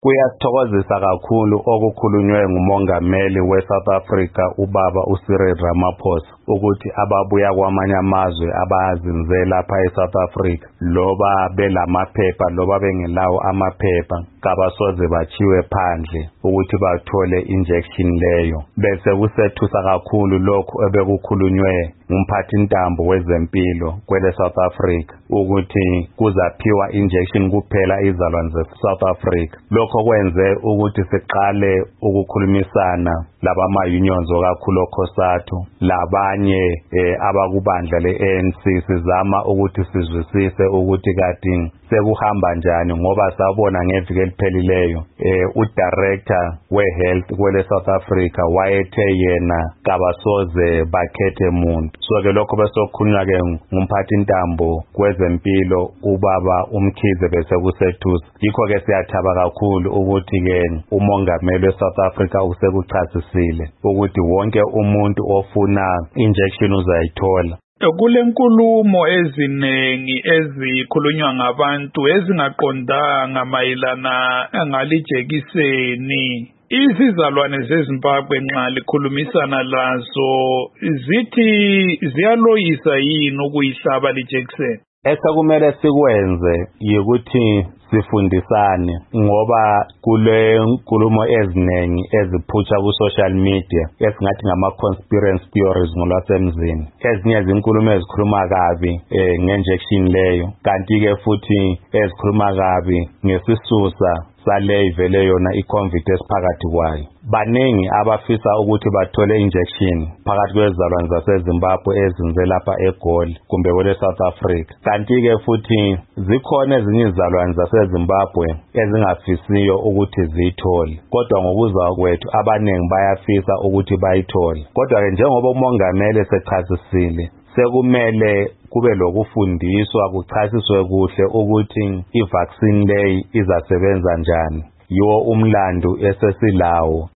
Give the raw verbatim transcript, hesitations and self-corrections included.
Kuyathokozisa kakhulu okukhulunywe ngumongameli we-South Africa ubaba uCyril Ramaphosa ukuthi ababuya kwamanye amazwe abazinze lapha e-South Africa loba belamaphepha loba bengelawo amaphepha kabasoze bachiwe phandle ukuthi bathole injection leyo. Bese kusethusa kakhulu lokho ebekukhulunywe ngumphathi intambo wezempilo kwele South Africa ukuthi kuzaphiwa injection kuphela izalwane ze-South Africa. Lokho kwenze ukuthi siqale ukukhulumisana labama unions okakhulu COSATU labanye eh, abakubandla le-A N C sizama ukuthi sizwisise ukuthi kati sekuhamba njani ngoba sabona ngeviki eliphelileyo eh, udirector we-health kwele South Africa wayethe yena kabasoze bakhethe umuntu. So ke lokho besokhulunywa ke ngumphathi intambo kwezempilo ubaba uMkhize bese kusethusa. Yikho ke siyathaba kakhulu ukuthi ke umongameli we-South Africa usekuchasisile ukuthi wonke umuntu ofuna injection uzayithola. Kule nkulumo ezinengi ezikhulunywa ngabantu ezingaqondanga mayelana ngalijekiseni, izizalwane zeZimbabwe nxa likhulumisana lazo zithi ziyaloyisa yini ukuyihlaba lijekiseni? Esekumele sikwenze yikuthi sifundisane ngoba kule nkulumo ezinengi eziphutsha ku social media esingathi ngama conspiracy theories ngolwasemzini. Ezinye izinkulumo ezikhuluma kabi eh, nge-injection leyo, kanti ke futhi ezikhuluma kabi ngesisusa sale ivele yona i-COVID esiphakathi kwayo. Baningi abafisa ukuthi bathole injection phakathi kwezizalwane zaseZimbabwe ezinze lapha eGoli kumbe kwele South Africa. Kanti ke futhi zikhona ezinye izizalwane zaseZimbabwe ezingafisiyo ukuthi ziyithole. Kodwa ngokuza kwethu abaningi bayafisa ukuthi bayithole. Kodwa ke njengoba umongameli sechasisile sekumele kube lokufundiswa kuchasiswe kuhle ukuthi i-vaccine leyi izasebenza njani. Yiwo umlando esesilawo